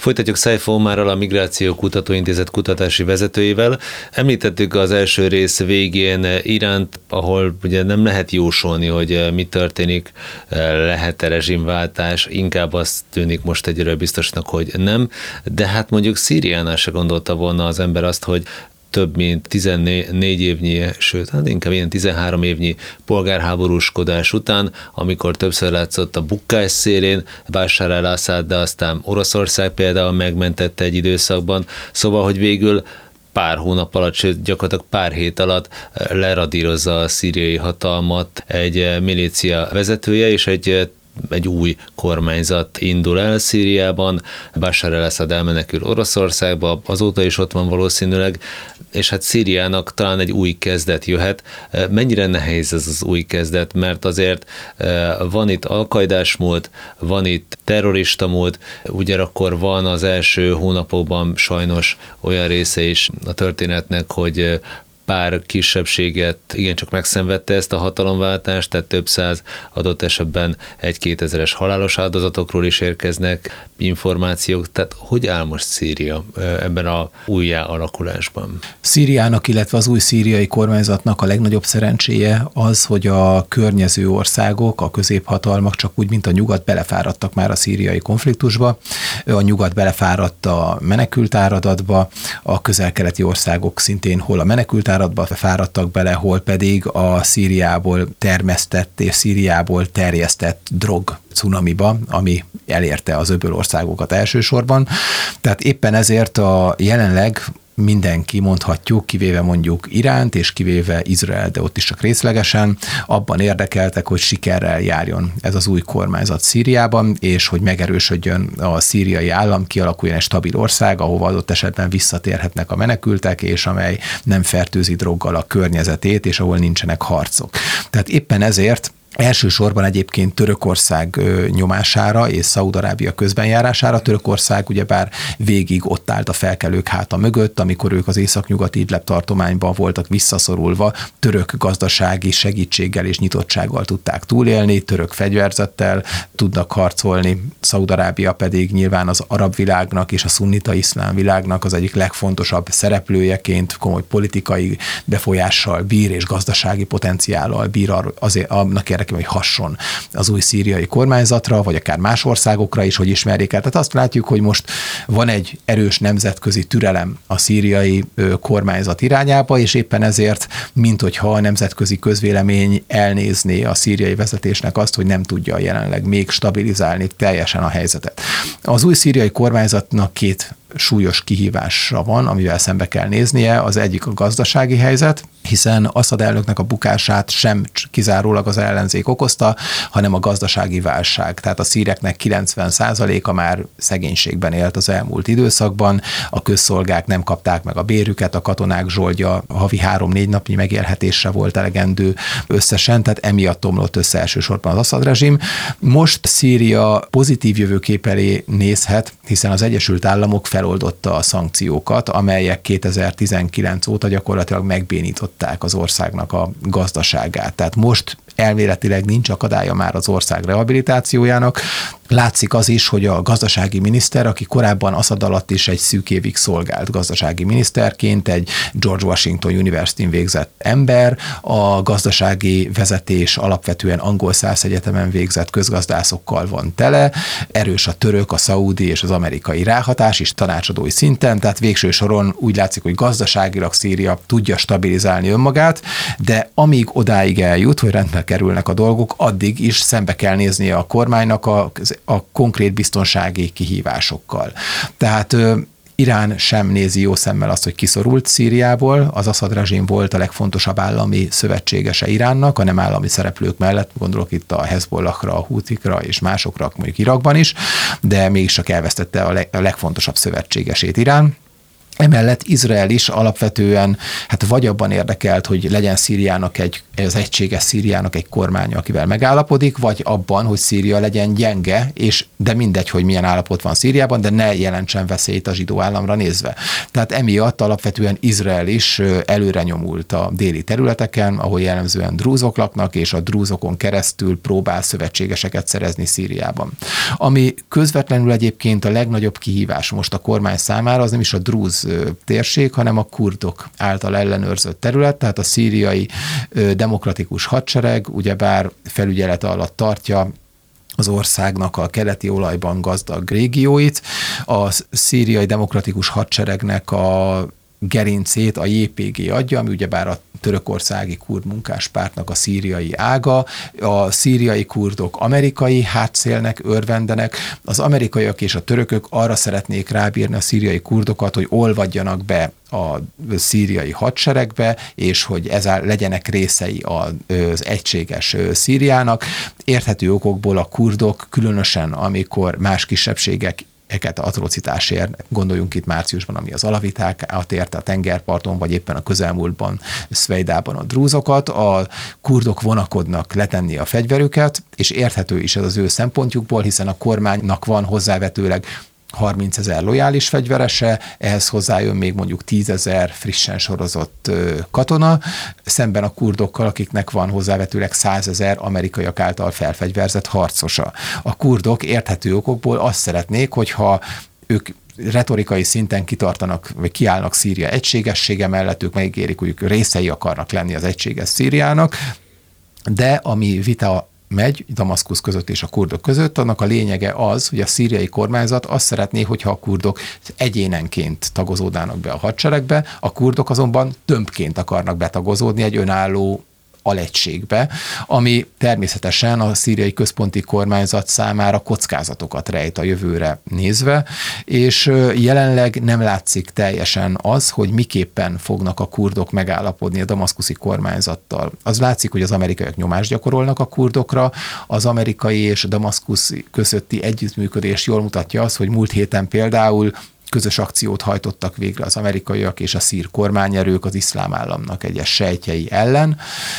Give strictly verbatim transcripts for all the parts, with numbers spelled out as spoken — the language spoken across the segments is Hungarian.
Folytatjuk Szájfó Omárral, a Migráció Kutatóintézet kutatási vezetőjével. Említettük az első rész végén Iránt, ahol ugye nem lehet jósolni, hogy mi történik, lehet-e rezsimváltás, inkább azt tűnik most egyre biztosnak, hogy nem, de hát mondjuk Szíriánál se gondolta volna az ember azt, hogy több mint tizennégy évnyi, sőt, hát inkább ilyen tizenhárom évnyi polgárháborúskodás után, amikor többször látszott a bukkás szélén, Bashar al-Assad, de aztán Oroszország például megmentette egy időszakban, szóval, hogy végül pár hónap alatt, sőt gyakorlatilag pár hét alatt leradírozza a szíriai hatalmat egy milícia vezetője, és egy egy új kormányzat indul el Szíriában, Bashar al-Assad elmenekül Oroszországba, azóta is ott van valószínűleg, és hát Szíriának talán egy új kezdet jöhet. Mennyire nehéz ez az új kezdet, mert azért van itt alkaidás múlt, van itt terrorista múlt, ugyanakkor van az első hónapokban sajnos olyan része is a történetnek, hogy pár kisebbséget igencsak megszenvedte ezt a hatalomváltást, tehát több száz, adott esetben egy-kétezeres halálos áldozatokról is érkeznek információk. Tehát hogy áll most Szíria ebben a újjá alakulásban? Szíriának, illetve az új szíriai kormányzatnak a legnagyobb szerencséje az, hogy a környező országok, a középhatalmak csak úgy, mint a nyugat belefáradtak már a szíriai konfliktusba. A nyugat belefáradt a menekültáradatba, a közel-keleti országok szintén hol a menekült áradba fáradtak bele, hol pedig a Szíriából termesztett és Szíriából terjesztett drog cunamiba, ami elérte az öböl országokat elsősorban. Tehát éppen ezért a jelenleg mindenki, mondhatjuk, kivéve mondjuk Iránt, és kivéve Izrael, de ott is csak részlegesen, abban érdekeltek, hogy sikerrel járjon ez az új kormányzat Szíriában, és hogy megerősödjön a szíriai állam, kialakuljon egy stabil ország, ahova adott esetben visszatérhetnek a menekültek, és amely nem fertőzi droggal a környezetét, és ahol nincsenek harcok. Tehát éppen ezért elsősorban egyébként Törökország nyomására és Szaúd-Arábia közbenjárására. Törökország ugyebár végig ott állt a felkelők háta mögött, amikor ők az északnyugati Idlib tartományban voltak visszaszorulva, török gazdasági segítséggel és nyitottsággal tudták túlélni, török fegyverzettel tudnak harcolni, Szaúd-Arábia pedig nyilván az arab világnak és a szunnita iszlám világnak az egyik legfontosabb szereplőjeként komoly politikai befolyással bír és gazdasági potenciállal bír azért annak érdekében, hogy hasson az új szíriai kormányzatra, vagy akár más országokra is, hogy ismerjék el. Tehát azt látjuk, hogy most van egy erős nemzetközi türelem a szíriai kormányzat irányába, és éppen ezért, mint hogyha a nemzetközi közvélemény elnézné a szíriai vezetésnek azt, hogy nem tudja jelenleg még stabilizálni teljesen a helyzetet. Az új szíriai kormányzatnak két súlyos kihívása van, amivel szembe kell néznie. Az egyik a gazdasági helyzet, hiszen Assad elnöknek a bukását sem kizárólag az ellenzék okozta, hanem a gazdasági válság. Tehát a szíreknek kilencven százaléka már szegénységben élt az elmúlt időszakban, a közszolgák nem kapták meg a bérüket, a katonák zsoldja havi három-négy napnyi megélhetésre volt elegendő összesen, tehát emiatt omlott össze elsősorban az Assad rezsim. Most Szíria pozitív jövőkép elé nézhet, hiszen az Egyesült Államok feloldotta a szankciókat, amelyek kétezer-tizenkilenc óta gyakorlatilag megbénították az országnak a gazdaságát. Tehát most elméletileg nincs akadálya már az ország rehabilitációjának. Látszik az is, hogy a gazdasági miniszter, aki korábban Assad alatt is egy szűk évig szolgált gazdasági miniszterként, egy George Washington University-n végzett ember, a gazdasági vezetés alapvetően angol száz egyetemen végzett közgazdászokkal van tele, erős a török, a szaudi és az amerikai ráhatás is tanácsadói szinten, tehát végső soron úgy látszik, hogy gazdaságilag Szíria tudja stabilizálni önmagát, de amíg odáig eljut, hogy rendbe kerülnek a dolgok, addig is szembe kell néznie a kormánynak a a konkrét biztonsági kihívásokkal. Tehát Irán sem nézi jó szemmel azt, hogy kiszorult Szíriából. Az Assad rezsim volt a legfontosabb állami szövetségese Iránnak, a nem állami szereplők mellett, gondolok itt a Hezbollahra, a Hútikra és másokra, mondjuk Irakban is, de mégis csak elvesztette a, leg, a legfontosabb szövetségesét Irán. Emellett Izrael is alapvetően hát vagy abban érdekelt, hogy legyen Szíriának egy, az egységes Szíriának egy kormánya, akivel megállapodik, vagy abban, hogy Szíria legyen gyenge, és de mindegy, hogy milyen állapot van Szíriában, de ne jelentsen veszélyt a zsidó államra nézve. Tehát emiatt alapvetően Izrael is előre nyomult a déli területeken, ahol jellemzően drúzok laknak, és a drúzokon keresztül próbál szövetségeseket szerezni Szíriában. Ami közvetlenül egyébként a legnagyobb kihívás most a kormány számára, az nem is a drúz térség, hanem a kurdok által ellenőrzött terület, tehát a szíriai demokratikus hadsereg ugyebár felügyelete alatt tartja az országnak a keleti olajban gazdag régióit. A szíriai demokratikus hadseregnek a gerincét a jé pé gé adja, ami ugyebár a törökországi kurd munkáspártnak a szíriai ága. A szíriai kurdok amerikai hátszélnek örvendenek. Az amerikaiak és a törökök arra szeretnék rábírni a szíriai kurdokat, hogy olvadjanak be a szíriai hadseregbe, és hogy ezzel legyenek részei az egységes Szíriának. Érthető okokból a kurdok, különösen amikor más kisebbségek eket atrocitásért, gondoljunk itt márciusban, ami az alaviták átérte a tengerparton, vagy éppen a közelmúltban Szvejdában a drúzokat, a kurdok vonakodnak letenni a fegyverüket, és érthető is ez az ő szempontjukból, hiszen a kormánynak van hozzávetőleg harmincezer lojális fegyverese, ehhez hozzájön még mondjuk tízezer frissen sorozott katona, szemben a kurdokkal, akiknek van hozzávetőleg százezer amerikaiak által felfegyverzett harcosa. A kurdok érthető okokból azt szeretnék, hogyha ők retorikai szinten kitartanak, vagy kiállnak Szíria egységessége mellett, ők megígérik, hogy ők részei akarnak lenni az egységes Szíriának, de ami vita megy Damaszkusz között és a kurdok között, annak a lényege az, hogy a szíriai kormányzat azt szeretné, hogyha a kurdok egyénenként tagozódnának be a hadseregbe, a kurdok azonban tömbként akarnak betagozódni egy önálló alegységbe, ami természetesen a szíriai központi kormányzat számára kockázatokat rejt a jövőre nézve, és jelenleg nem látszik teljesen az, hogy miképpen fognak a kurdok megállapodni a damaszkuszi kormányzattal. Az látszik, hogy az amerikaiak nyomást gyakorolnak a kurdokra, az amerikai és a Damaszkusz közötti együttműködés jól mutatja azt, hogy múlt héten például közös akciót hajtottak végre az amerikaiak és a szír kormányerők az iszlám államnak egyes sejtjei ellen,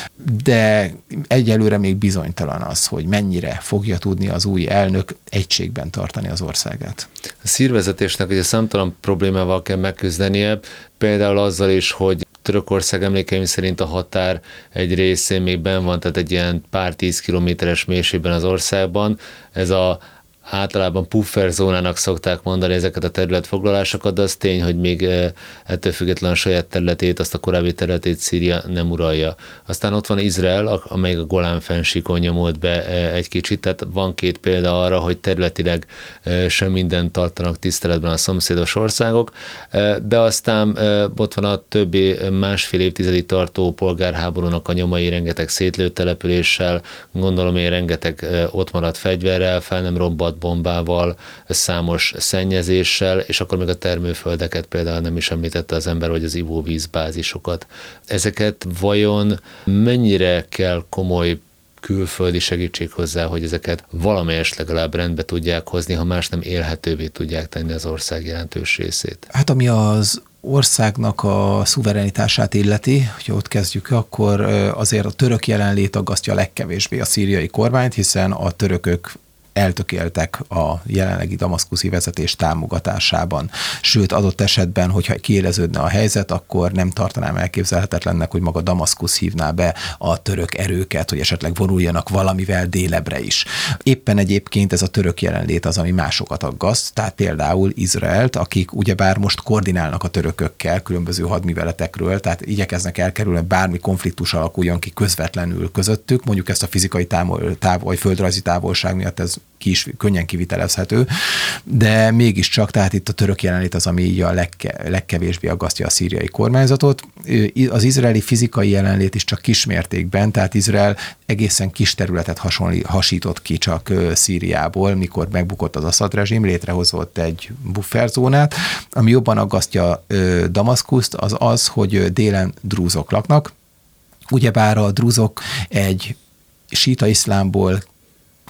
de egyelőre még bizonytalan az, hogy mennyire fogja tudni az új elnök egységben tartani az országát. A szírvezetésnek ugye számtalan problémával kell megküzdenie, például azzal is, hogy Törökország emlékeim szerint a határ egy részén még benn van, tehát egy ilyen pár tíz kilométeres mélységben az országban. Ez a általában pufferzónának szokták mondani ezeket a területfoglalásokat, de az tény, hogy még ettől függetlenül a saját területét, azt a korábbi területét Szíria nem uralja. Aztán ott van Izrael, amely a Golán-fennsíkon nyomult be egy kicsit, tehát van két példa arra, hogy területileg sem mindent tartanak tiszteletben a szomszédos országok, de aztán ott van a többi másfél évtizedig tartó polgárháborúnak a nyomai, rengeteg szétlőtt településsel, gondolom én rengeteg ott maradt fegyverrel, fel nem robbat bombával, számos szennyezéssel, és akkor még a termőföldeket például nem is említette az ember, vagy az ivóvízbázisokat. Ezeket vajon mennyire kell komoly külföldi segítség hozzá, hogy ezeket valamelyest legalább rendbe tudják hozni, ha más nem élhetővé tudják tenni az ország jelentős részét? Hát ami az országnak a szuverenitását illeti, hogyha ott kezdjük, akkor azért a török jelenlét aggasztja legkevésbé a szíriai kormányt, hiszen a törökök eltökéltek a jelenlegi damaszkuszi vezetés támogatásában. Sőt, adott esetben, hogyha kiéleződne a helyzet, akkor nem tartanám elképzelhetetlennek, hogy maga Damaszkusz hívná be a török erőket, hogy esetleg vonuljanak valamivel délebre is. Éppen egyébként ez a török jelenlét az, ami másokat aggaszt, tehát például Izraelt, akik ugyebár most koordinálnak a törökökkel különböző hadműveletekről, tehát igyekeznek elkerülni, bármi konfliktus alakuljon ki közvetlenül közöttük, mondjuk ezt a fizikai távol, távol vagy földrajzi távolság miatt ez ki is könnyen kivitelezhető, de mégiscsak, tehát itt a török jelenlét az, ami így a legke, legkevésbé aggasztja a szíriai kormányzatot. Az izraeli fizikai jelenlét is csak kismértékben, tehát Izrael egészen kis területet hasonlít, hasított ki csak Szíriából, mikor megbukott az Assad rezsim, létrehozott egy bufferzónát. Ami jobban aggasztja Damaszkuszt, az az, hogy délen drúzok laknak. Ugyebár a drúzok egy síta iszlámból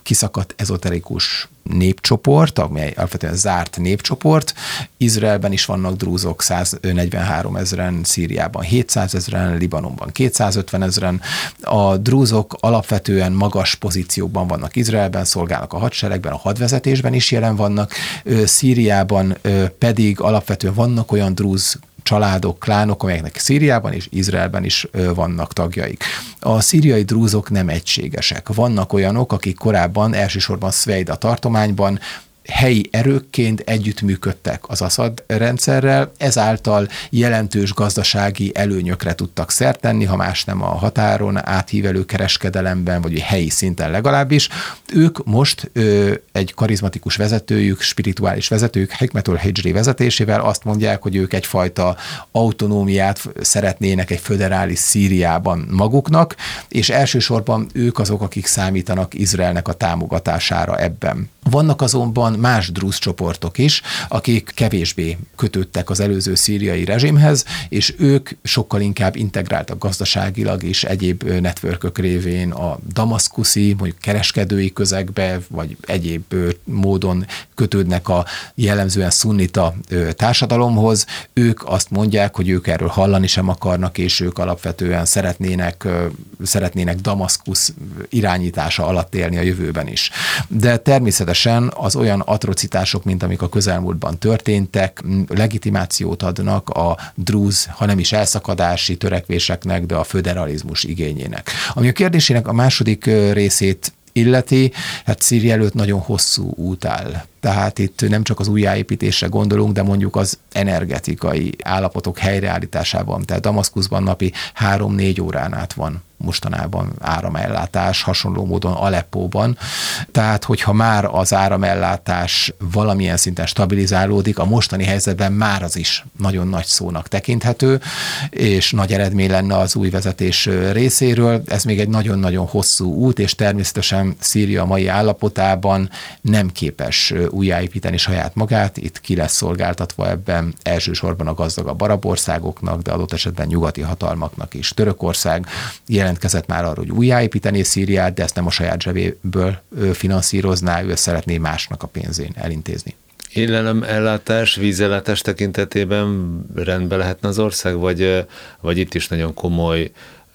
kiszakadt ezoterikus népcsoport, amely alapvetően zárt népcsoport. Izraelben is vannak drúzok, száznegyvenhárom ezren, Szíriában hétszáz ezren, Libanonban kétszázötven ezren. A drúzok alapvetően magas pozíciókban vannak Izraelben, szolgálnak a hadseregben, a hadvezetésben is jelen vannak. Szíriában pedig alapvetően vannak olyan drúz családok, klánok, amelyeknek Szíriában és Izraelben is vannak tagjaik. A szíriai drúzok nem egységesek. Vannak olyanok, akik korábban elsősorban Szvejda tartományban helyi erőkként együttműködtek az Aszad rendszerrel, ezáltal jelentős gazdasági előnyökre tudtak szert tenni, ha más nem a határon átívelő kereskedelemben, vagy helyi szinten legalábbis. Ők most ö, egy karizmatikus vezetőjük, spirituális vezetőjük, Hikmetul Hijri vezetésével azt mondják, hogy ők egyfajta autonómiát szeretnének egy föderális Szíriában maguknak, és elsősorban ők azok, akik számítanak Izraelnek a támogatására ebben. Vannak azonban más drúz csoportok is, akik kevésbé kötődtek az előző szíriai rezsimhez, és ők sokkal inkább integráltak gazdaságilag és egyéb networkök révén a damaszkuszi, mondjuk kereskedői közegbe, vagy egyéb módon kötődnek a jellemzően szunnita társadalomhoz. Ők azt mondják, hogy ők erről hallani sem akarnak, és ők alapvetően szeretnének, szeretnének Damaszkusz irányítása alatt élni a jövőben is. De természetesen az olyan atrocitások, mint amik a közelmúltban történtek, legitimációt adnak a drúz, ha nem is elszakadási törekvéseknek, de a föderalizmus igényének. Ami a kérdésének a második részét illeti, hát Szíria előtt nagyon hosszú út áll. Tehát itt nem csak az újjáépítésre gondolunk, de mondjuk az energetikai állapotok helyreállításában. Tehát Damaszkuszban napi három-négy órán át van mostanában áramellátás, hasonló módon Aleppóban. Tehát, hogyha már az áramellátás valamilyen szinten stabilizálódik, a mostani helyzetben már az is nagyon nagy szónak tekinthető, és nagy eredmény lenne az új vezetés részéről. Ez még egy nagyon-nagyon hosszú út, és természetesen Szíria mai állapotában nem képes újjáépíteni saját magát. Itt ki lesz szolgáltatva ebben elsősorban a gazdagabb arab országoknak, de adott esetben nyugati hatalmaknak is. Törökország jelentkezett már arra, hogy újjáépítené Szíriát, de ezt nem a saját zsebéből finanszírozná, ő ezt szeretné másnak a pénzén elintézni. Élelem ellátás, vízellátás tekintetében rendben lehetne az ország, vagy, vagy itt is nagyon komoly,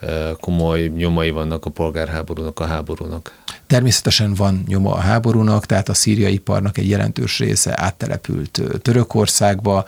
komoly nyomai vannak a polgárháborúnak, a háborúnak? Természetesen van nyoma a háborúnak, tehát a szíriai iparnak egy jelentős része áttelepült Törökországba.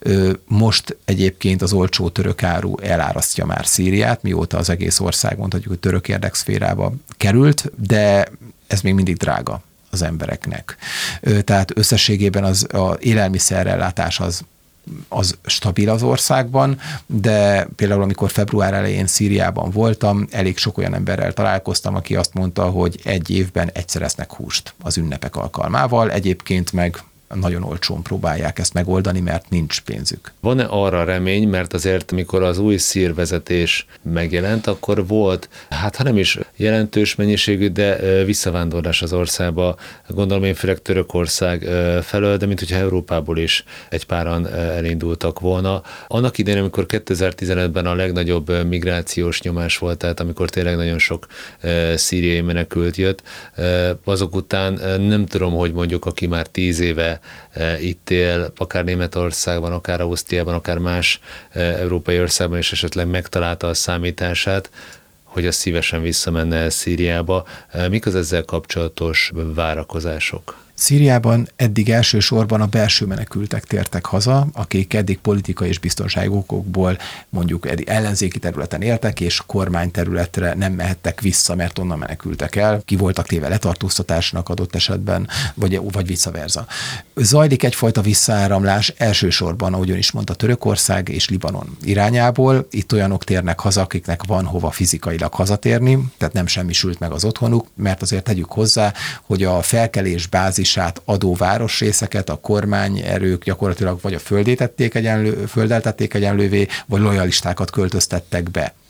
Most egyébként az olcsó török áru elárasztja már Szíriát, mióta az egész ország mondhatjuk, hogy török érdekszférába került, de ez még mindig drága az embereknek. Tehát összességében az, az élelmiszerellátás az az stabil az országban, de például amikor február elején Szíriában voltam, elég sok olyan emberrel találkoztam, aki azt mondta, hogy egy évben egyszer esznek húst az ünnepek alkalmával, egyébként meg nagyon olcsón próbálják ezt megoldani, mert nincs pénzük. Van-e arra remény, mert azért, mikor az új szír vezetés megjelent, akkor volt, hát ha nem is jelentős mennyiségű, de visszavándorlás az országba, gondolom én főleg Törökország felől, de mint hogyha Európából is egy páran elindultak volna. Annak idején, amikor kétezer-tizenötben a legnagyobb migrációs nyomás volt, tehát amikor tényleg nagyon sok szíriai menekült jött, azok után nem tudom, hogy mondjuk, aki már tíz éve itt él, akár Németországban, akár Ausztriában, akár más európai országban is esetleg megtalálta a számítását, hogy az szívesen visszamenne el Szíriába. Mik az ezzel kapcsolatos várakozások? Szíriában eddig elsősorban a belső menekültek tértek haza, akik eddig politikai és biztonsági okokból mondjuk eddig ellenzéki területen éltek, és kormányterületre nem mehettek vissza, mert onnan menekültek el, ki voltak téve letartóztatásnak adott esetben, vagy, vagy vice versa. Zajlik egyfajta visszaáramlás elsősorban, ahogyan is mondta, Törökország és Libanon irányából. Itt olyanok térnek haza, akiknek van hova fizikailag hazatérni, tehát nem semmisült meg az otthonuk, mert azért tegyük hozzá, hogy a felkelés bázis adó városrészeket a kormányerők gyakorlatilag vagy a földét tették egyenlő, földdel tették egyenlővé, vagy lojalistákat költöztettek be.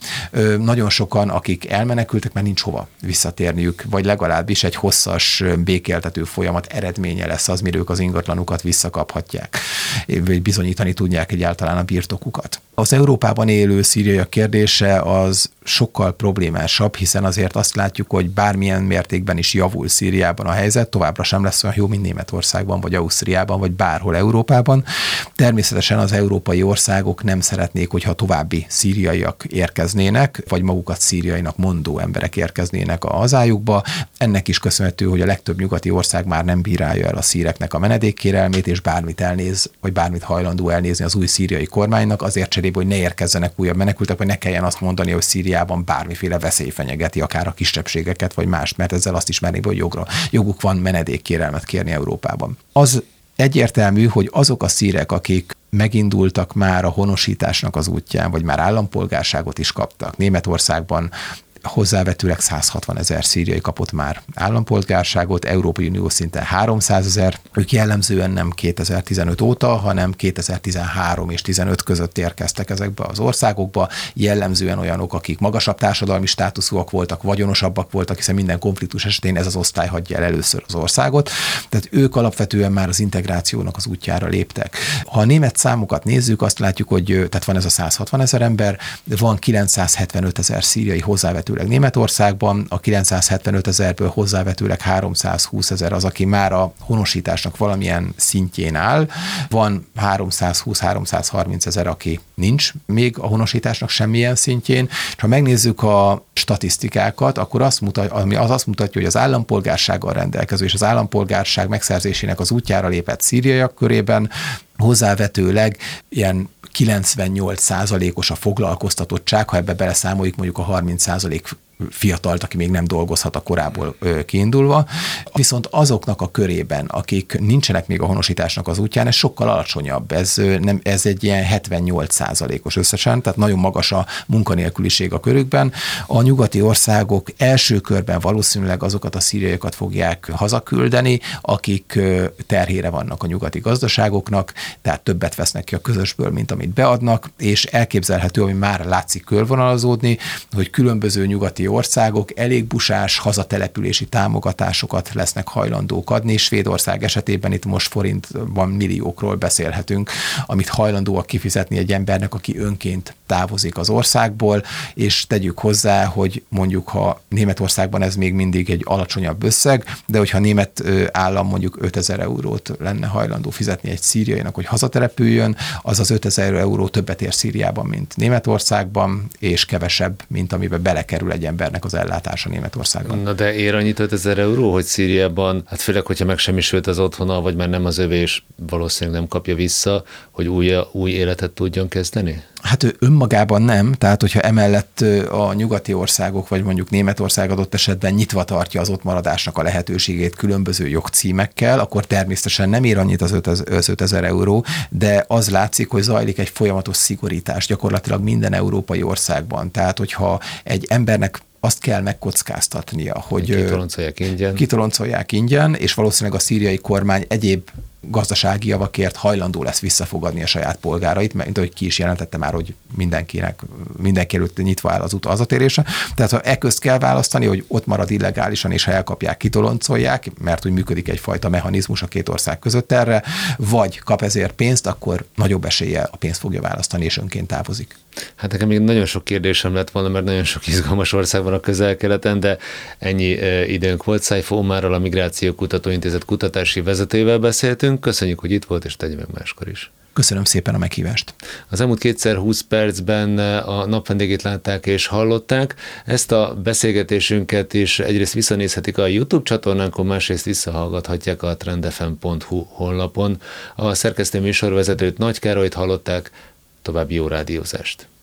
Nagyon sokan, akik elmenekültek, mert nincs hova visszatérniük, vagy legalábbis egy hosszas békéltető folyamat eredménye lesz az, mire ők az ingatlanukat visszakaphatják, vagy bizonyítani tudják egyáltalán a birtokukat. Az Európában élő szíriaiak kérdése az sokkal problémásabb, hiszen azért azt látjuk, hogy bármilyen mértékben is javul Szíriában a helyzet, továbbra sem lesz olyan jó, mint Németországban, vagy Ausztriában, vagy bárhol Európában. Természetesen az európai országok nem szeretnék, hogyha további szíriaiak érkeznének, vagy magukat szíriainak mondó emberek érkeznének a hazájukba. Ennek is köszönhető, hogy a legtöbb nyugati ország már nem bírálja el a szíreknek a menedékkérelmét, és bármit elnéz, vagy bármit hajlandó elnézni az új szíriai kormánynak, azért cserébe, hogy ne érkezzenek újabb menekültek, vagy ne kelljen azt mondani, hogy Szíriában bármiféle veszély fenyegeti akár a kisebbségeket, vagy mást, mert ezzel azt ismernék, hogy jogra, joguk van menedékkérelmet kérni Európában. Az egyértelmű, hogy azok a szírek, akik megindultak már a honosításnak az útján, vagy már állampolgárságot is kaptak. Németországban hozzávetőleg száz hatvan ezer szíriai kapott már állampolgárságot, Európai Unió szinten háromszáz ezer, ők jellemzően nem kétezer-tizenöt óta, hanem kétezer-tizenhárom és tizenöt között érkeztek ezekbe az országokba, jellemzően olyanok, akik magasabb társadalmi státuszúak voltak, vagyonosabbak voltak, hiszen minden konfliktus esetén ez az osztály hagyja el először az országot, tehát ők alapvetően már az integrációnak az útjára léptek. Ha a német számokat nézzük, azt látjuk, hogy tehát van ez a száz hatvan ezer ember, van kilencszázhetvenöt ezer szíriai hozzávető Németországban, a kilencszázhetvenöt ezerből hozzávetőleg háromszázhúsz ezer az, aki már a honosításnak valamilyen szintjén áll. Van háromszázhúsz-háromszázharminc ezer, aki nincs még a honosításnak semmilyen szintjén. És ha megnézzük a statisztikákat, akkor azt mutat, ami az azt mutatja, hogy az állampolgársággal rendelkező és az állampolgárság megszerzésének az útjára lépett szíriaiak körében hozzávetőleg ilyen kilencvennyolc százalékos a foglalkoztatottság, ha ebbe beleszámoljuk mondjuk a harminc százalék fiatalt, aki még nem dolgozhat a korából kiindulva. Viszont azoknak a körében, akik nincsenek még a honosításnak az útján, ez sokkal alacsonyabb. Ez, nem, ez egy ilyen hetvennyolc százalékos összesen, tehát nagyon magas a munkanélküliség a körükben. A nyugati országok első körben valószínűleg azokat a szíriaiakat fogják hazaküldeni, akik terhére vannak a nyugati gazdaságoknak, tehát többet vesznek ki a közösből, mint amit beadnak, és elképzelhető, hogy már látszik körvonalazódni, hogy különböző nyugati országok elég busás hazatelepülési támogatásokat lesznek hajlandók adni. Svédország esetében itt most forintban milliókról beszélhetünk, amit hajlandóak kifizetni egy embernek, aki önként távozik az országból, és tegyük hozzá, hogy mondjuk, ha Németországban ez még mindig egy alacsonyabb összeg, de hogyha a német állam mondjuk ötezer eurót lenne hajlandó fizetni egy szíriainak, hogy hazatelepüljön, az az ötezer euró többet ér Szíriában, mint Németországban, és kevesebb, mint amiben belekerül egy embernek az ellátása Németországban. Na de ér annyit ötezer euró, hogy Szíriában, hát főleg, hogyha megsemmisült az otthona, vagy már nem az övé, és valószínűleg nem kapja vissza, hogy új, új életet tudjon kezdeni? Hát ő önmagában nem, tehát hogyha emellett a nyugati országok, vagy mondjuk Németország adott esetben nyitva tartja az ott maradásnak a lehetőségét különböző jogcímekkel, akkor természetesen nem ér annyit az ötezer euró, de az látszik, hogy zajlik egy folyamatos szigorítás gyakorlatilag minden európai országban. Tehát, hogyha egy embernek azt kell megkockáztatnia, hogy kitoloncolják ingyen. kitoloncolják ingyen, és valószínűleg a szíriai kormány egyéb gazdasági javakért hajlandó lesz visszafogadni a saját polgárait, mert ahogy ki is jelentette már, hogy mindenkinek, mindenki előtt nyitva áll az út hazatérése. Tehát ha e közt kell választani, hogy ott marad illegálisan, és ha elkapják, kitoloncolják, mert úgy működik egyfajta mechanizmus a két ország között erre, vagy kap ezért pénzt, akkor nagyobb eséllyel a pénzt fogja választani, és önként távozik. Hát nekem még nagyon sok kérdésem lett volna, mert nagyon sok izgalmas ország van a Közel-Keleten, de ennyi időnk volt. Szájfó Omárral, a Migráció Kutatóintézet kutatási vezetőjével beszéltünk. Köszönjük, hogy itt volt, és tegye meg máskor is. Köszönöm szépen a meghívást. Az elmúlt kétszer húsz percben a napvendégét látták és hallották. Ezt a beszélgetésünket is egyrészt visszanézhetik a YouTube csatornánkon, másrészt visszahallgathatják a trendfm pont hu honlapon. A szerkesztő műsorvezetőt, Nagy Károlyt hallották. További jó rádiózást!